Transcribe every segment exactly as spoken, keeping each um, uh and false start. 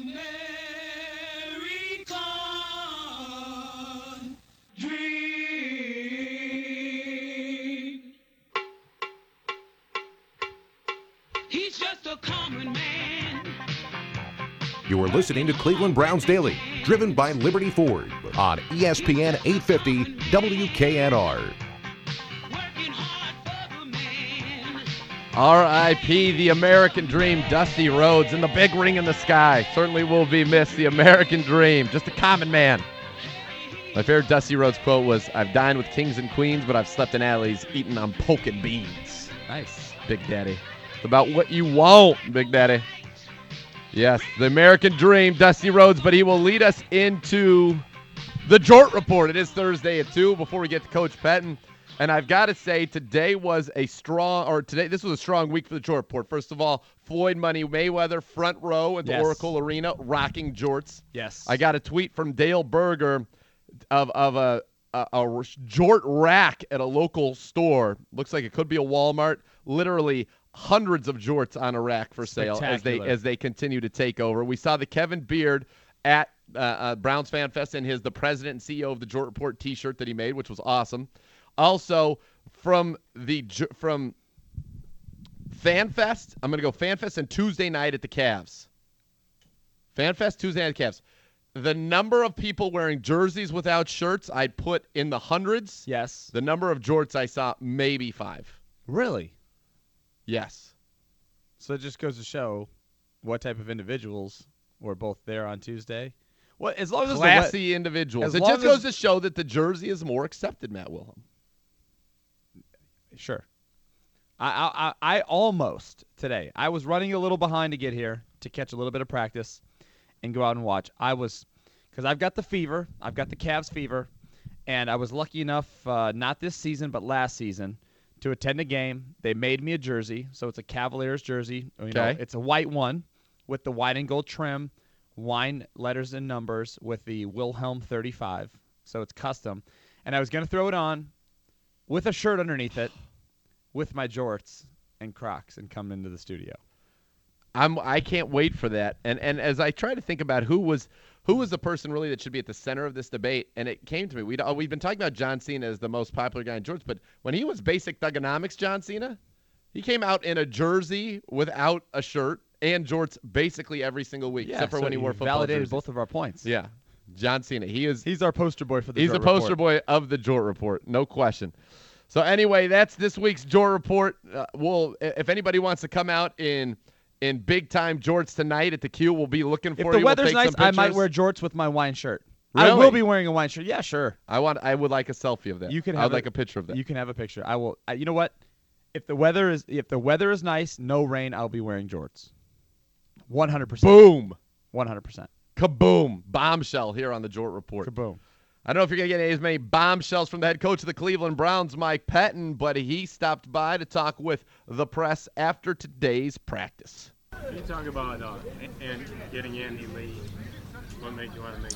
He's just a common man. You are listening to Cleveland Browns Daily, driven by Liberty Ford on E S P N eight fifty W K N R. Working hard for the man. R I P the American Dream, Dusty Rhodes, and the big ring in the sky. Certainly will be missed, the American Dream, just a common man. My favorite Dusty Rhodes quote was, "I've dined with kings and queens, but I've slept in alleys eating on poke and beans." Nice. Big Daddy. It's about what you want, Big Daddy. Yes, the American Dream, Dusty Rhodes, but he will lead us into the Jort Report. It is Thursday at two before we get to Coach Pettine. And I've got to say, today was a strong, or today, this was a strong week for the Jort Report. First of all, Floyd Money Mayweather, front row at the Yes. Oracle Arena, rocking jorts. Yes. I got a tweet from Dale Berger of, of a, a, a Jort rack at a local store. Looks like it could be a Walmart. Literally hundreds of jorts on a rack for sale as they as they continue to take over. We saw the Kevin Beard at uh, uh, Browns Fan Fest in his the president and C E O of the Jort Report T-shirt that he made, which was awesome. Also from the from Fan Fest, I'm gonna go Fan Fest and Tuesday night at the Cavs. Fan Fest Tuesday night at the Cavs. The number of people wearing jerseys without shirts, I'd put in the hundreds. Yes. The number of jorts I saw, maybe five. Really? Yes. So it just goes to show what type of individuals were both there on Tuesday. Well, as long as Classy the individuals. as It long just goes as- to show that the jersey is more accepted, Matt Wilhelm. Sure. I, I I I almost today. I was running a little behind to get here to catch a little bit of practice and go out and watch. I was because I've got the fever. I've got the Cavs fever, and I was lucky enough, uh, not this season but last season, to attend a game. They made me a jersey, so it's a Cavaliers jersey. You know, Okay. it's a white one with the white and gold trim, wine letters and numbers with the Wilhelm thirty-five. So it's custom. And I was going to throw it on with a shirt underneath it, with my jorts and Crocs, and come into the studio. I'm I can't wait for that. And and as I try to think about who was who was the person really that should be at the center of this debate, and it came to me. We'd, uh, we've been talking about John Cena as the most popular guy in jorts, but when he was basic thugonomics, John Cena, he came out in a jersey without a shirt and jorts basically every single week, Yeah, except for so when he you wore football validated jerseys. both of our points. Yeah, John Cena. He is He's our poster boy for the He's Jort the poster Report. boy of the Jort Report, no question. So anyway, that's this week's Jort Report. Uh, we'll, if anybody wants to come out in in big time jorts tonight at the Q, we'll be looking for If you. the We'll weather's take nice, some I might pictures. wear jorts with my wine shirt. I Really? will be wearing a wine shirt. Yeah, sure. I want. I would like a selfie of that. You can I have would a- like a picture of that. You can have a picture. I will. I, you know what? If the weather is if the weather is nice, no rain, I'll be wearing jorts. One hundred percent. Boom. One hundred percent. Kaboom. Bombshell here on the Jort Report. Kaboom. I don't know if you're going to get as many bombshells from the head coach of the Cleveland Browns, Mike Pettine, but he stopped by to talk with the press after today's practice. Can you talk about uh, and getting Andy Lee? What made you want to make it?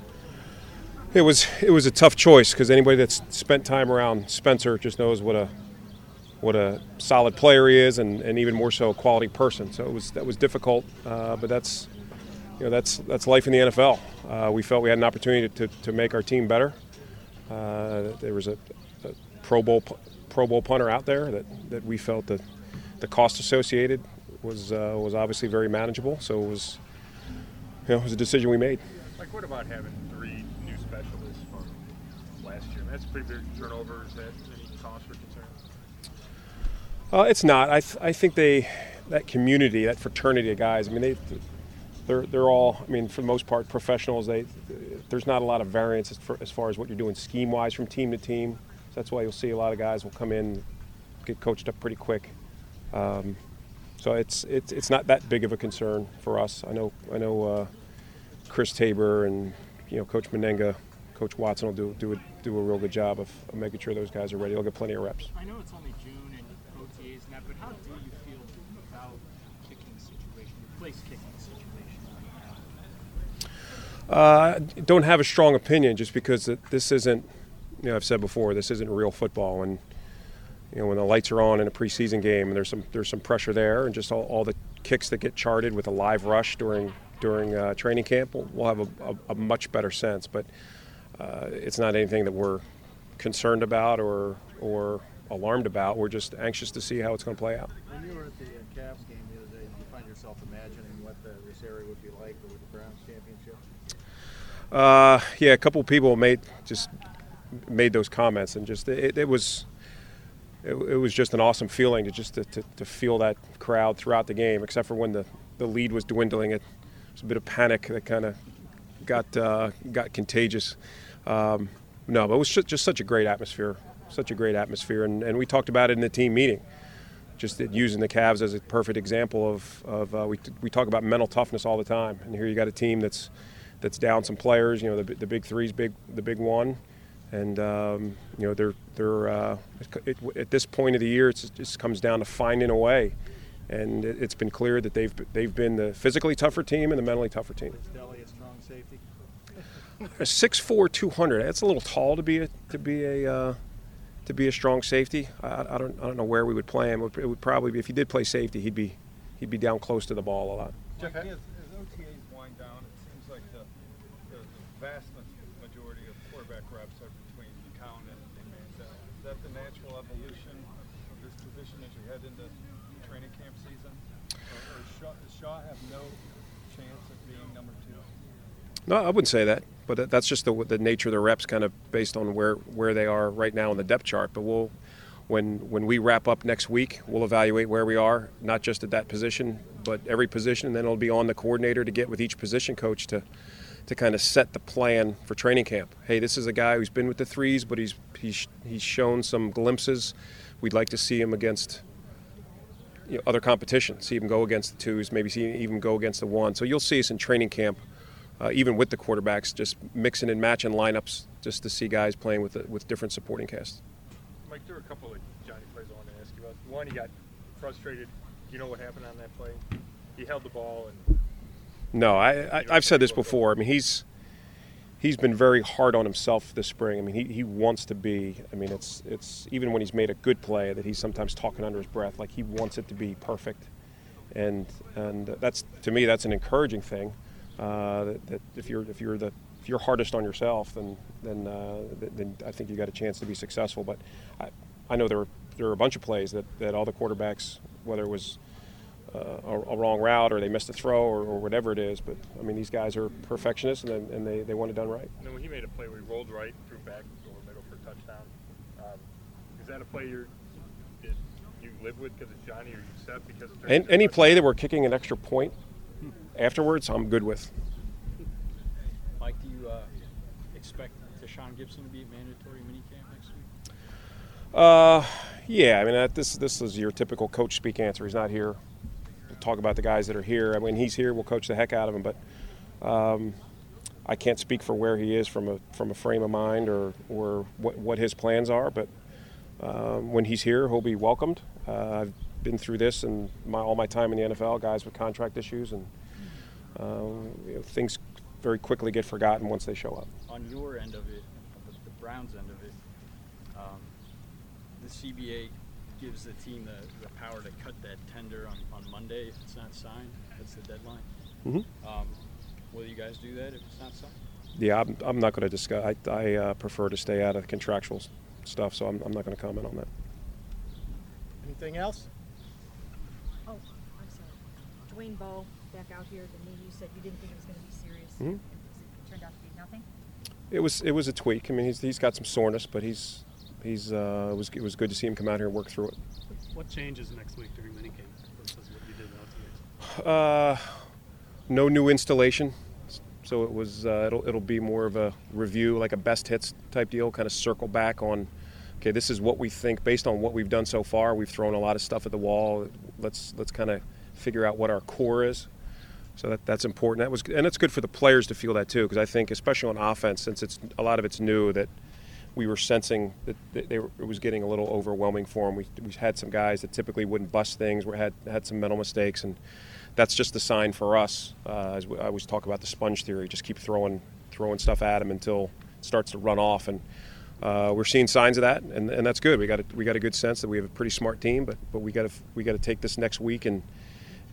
It was it was a tough choice because anybody that's spent time around Spencer just knows what a what a solid player he is, and, and even more so a quality person. So it was that was difficult, uh, but that's you know that's that's life in the N F L. Uh, we felt we had an opportunity to, to make our team better. Uh, there was a, a Pro Bowl Pro Bowl punter out there that, that we felt that the cost associated was uh, was obviously very manageable. So it was you know it was a decision we made. Like, what about having three new specialists from last year? That's a pretty big turnover. Is that any cause for concern? Uh, it's not. I th- I think they that community, that fraternity of guys. I mean, they they're they're all. I mean, for the most part, professionals. They there's not a lot of variance as, for, as far as what you're doing scheme wise from team to team. So that's why you'll see a lot of guys will come in, get coached up pretty quick. Um, so it's it's it's not that big of a concern for us. I know I know uh, Chris Tabor and you know Coach Menenga, Coach Watson will do do a, do a real good job of, of making sure those guys are ready. They'll get plenty of reps. I know it's only June and O T As and that, but how do you feel about kicking situation, the place kicking situation? Uh, don't have a strong opinion just because it, this isn't, you know, I've said before, this isn't real football. And, you know, when the lights are on in a preseason game and there's some there's some pressure there, and just all, all the kicks that get charted with a live rush during during uh, training camp, we'll, we'll have a, a, a much better sense. But uh, it's not anything that we're concerned about or or alarmed about. We're just anxious to see how it's going to play out. When you were at the uh, Cavs game the other day, did you find yourself imagining what the, this area would be like with the Browns championship? Uh, yeah, a couple of people made just made those comments, and just it, it was it, it was just an awesome feeling to just to, to, to feel that crowd throughout the game, except for when the, the lead was dwindling. It was a bit of panic that kind of got uh, got contagious. Um, no, but it was just, just such a great atmosphere, such a great atmosphere, and, and we talked about it in the team meeting. Just using the Cavs as a perfect example of, of uh, we we talk about mental toughness all the time, and here you got a team that's that's down some players. You know, the the big three's big, the big one, and um, you know they're they're uh, it, at this point of the year, it's, it just comes down to finding a way, and it, it's been clear that they've they've been the physically tougher team and the mentally tougher team. Is Deli a strong safety? six four, two hundred. That's a little tall to be a to be a uh, to be a strong safety. I, I don't I don't know where we would play him. It would, it would probably be if he did play safety, he'd be he'd be down close to the ball a lot. Jeff, as, as O T As wind down, it seems like the, the, the vast majority of quarterback reps are between McCown and, and Manziel. Is that the natural evolution of this position as you head into training camp season? Or, or Shaw, does Shaw have no chance of being number two? No, I wouldn't say that, but that's just the, the nature of the reps, kind of based on where, where they are right now in the depth chart. But we'll, when when we wrap up next week, we'll evaluate where we are, not just at that position, but every position, and then it'll be on the coordinator to get with each position coach to to kind of set the plan for training camp. Hey, this is a guy who's been with the threes, but he's he's he's shown some glimpses. We'd like to see him against you know, other competition, see him go against the twos, maybe see him even go against the one. So you'll see us in training camp. Uh, even with the quarterbacks, just mixing and matching lineups just to see guys playing with the, with different supporting casts. Mike, there were a couple of Johnny plays I wanted to ask you about. One, he got frustrated. Do you know what happened on that play? He held the ball and. No, I, I I've said this before. I mean, he's he's been very hard on himself this spring. I mean, he, he wants to be. I mean, it's it's even when he's made a good play that he's sometimes talking under his breath, like he wants it to be perfect, and and that's to me that's an encouraging thing. Uh, that, that if you're if you're the if you're hardest on yourself, then then uh, then I think you got a chance to be successful. But I, I know there were there were a bunch of plays that, that all the quarterbacks, whether it was uh, a, a wrong route or they missed a throw or, or whatever it is, but I mean these guys are perfectionists and, and they, they want it done right. And then when he made a play where he rolled right, threw back over middle for a touchdown, um, is that a play you're that you live with because it's Johnny, or you set because it's and, any play that we're kicking an extra point afterwards, I'm good with. Mike, do you uh, expect Tashawn Gibson to be at mandatory minicamp next week? Uh, yeah. I mean, that, this this is your typical coach speak answer. He's not here to talk about the guys that are here. I mean, he's here. We'll coach the heck out of him, but um, I can't speak for where he is from a from a frame of mind or or what what his plans are. But um, when he's here, he'll be welcomed. Uh, I've been through this and my, all my time in the N F L, guys with contract issues and. Um, you know, things very quickly get forgotten once they show up. On your end of it, the, the Browns end of it, um, the C B A gives the team the, the power to cut that tender on, on Monday if it's not signed. That's the deadline. Mm-hmm. Um, will you guys do that if it's not signed? Yeah, I'm, I'm not going to discuss. I, I uh, prefer to stay out of contractual stuff, so I'm, I'm not going to comment on that. Anything else? Oh, I'm sorry. Dwayne Bowe back out here to me. You said you didn't think it was going to be serious. Mm-hmm. It turned out to be nothing. It was it was a tweak. I mean, he's he's got some soreness, but he's he's uh, it was it was good to see him come out here and work through it. What changes next week during minicamp versus what you did last week? Uh, no new installation, so it was uh, it'll it'll be more of a review, like a best hits type deal, kind of circle back on. Okay, this is what we think based on what we've done so far. We've thrown a lot of stuff at the wall. Let's let's kind of figure out what our core is. So that, that's important. That was, and it's good for the players to feel that too, because I think, especially on offense, since it's a lot of it's new, that we were sensing that they, they were, it was getting a little overwhelming for them. We, we had some guys that typically wouldn't bust things, we had had some mental mistakes, and that's just a sign for us. Uh, as we, I always talk about the sponge theory, just keep throwing throwing stuff at them until it starts to run off, and uh, we're seeing signs of that, and, and that's good. We got a, we got a good sense that we have a pretty smart team, but but we got to we got to take this next week and.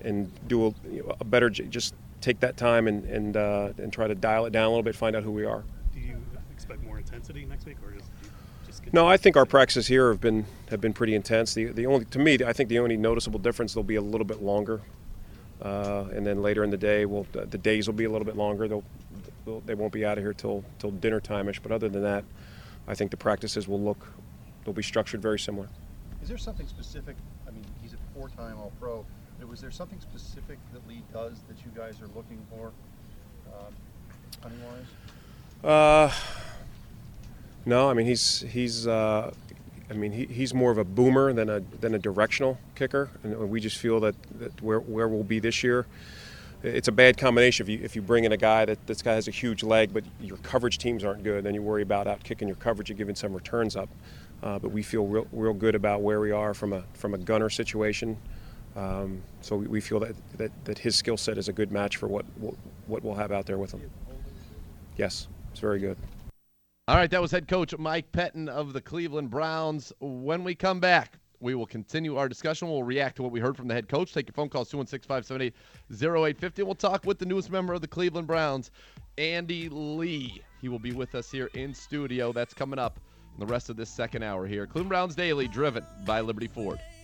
and do a, you know, a better j- just take that time and and uh, and try to dial it down a little bit, find out who we are. Do you expect more intensity next week, or just just get No, I think our practices here have been have been pretty intense. The the only to me, I think the only noticeable difference, they'll be a little bit longer, uh, and then later in the day, we'll the days will be a little bit longer. They'll, they'll they won't be out of here till till dinner time-ish. But other than that, I think the practices will look they'll be structured very similar. Is there something specific? I mean, he's a four-time All-Pro. But was there something specific that Lee does that you guys are looking for, um, hunting-wise? Uh, no, I mean he's he's uh, I mean he, he's more of a boomer than a than a directional kicker, and we just feel that, that where where we'll be this year, it's a bad combination. If you if you bring in a guy that this guy has a huge leg, but your coverage teams aren't good, then you worry about out kicking your coverage and giving some returns up. Uh, but we feel real real good about where we are from a from a gunner situation. Um, so we, we feel that, that, that his skill set is a good match for what, what what we'll have out there with him. Yes, it's very good. All right, that was head coach Mike Pettine of the Cleveland Browns. When we come back, we will continue our discussion. We'll react to what we heard from the head coach. Take your phone calls, two one six, five seven eight, zero eight five zero. We'll talk with the newest member of the Cleveland Browns, Andy Lee. He will be with us here in studio. That's coming up in the rest of this second hour here. Cleveland Browns Daily, driven by Liberty Ford.